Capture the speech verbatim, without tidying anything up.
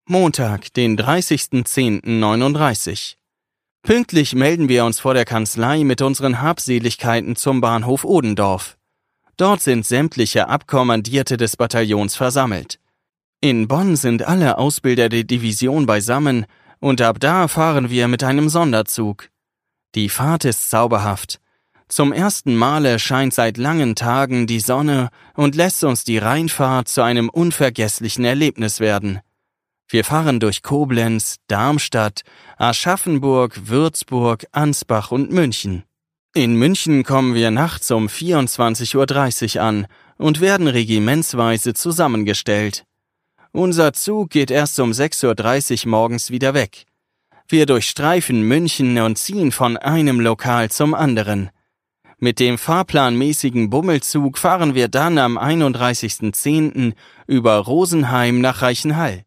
Montag, den dreißigsten zehnten neununddreißig. Pünktlich melden wir uns vor der Kanzlei mit unseren Habseligkeiten zum Bahnhof Odendorf. Dort sind sämtliche Abkommandierte des Bataillons versammelt. In Bonn sind alle Ausbilder der Division beisammen und ab da fahren wir mit einem Sonderzug. Die Fahrt ist zauberhaft. Zum ersten Male scheint seit langen Tagen die Sonne und lässt uns die Rheinfahrt zu einem unvergesslichen Erlebnis werden. Wir fahren durch Koblenz, Darmstadt, Aschaffenburg, Würzburg, Ansbach und München. In München kommen wir nachts um vierundzwanzig Uhr dreißig an und werden regimentsweise zusammengestellt. Unser Zug geht erst um sechs Uhr dreißig morgens wieder weg. Wir durchstreifen München und ziehen von einem Lokal zum anderen. Mit dem fahrplanmäßigen Bummelzug fahren wir dann am einunddreißigsten zehnten über Rosenheim nach Reichenhall.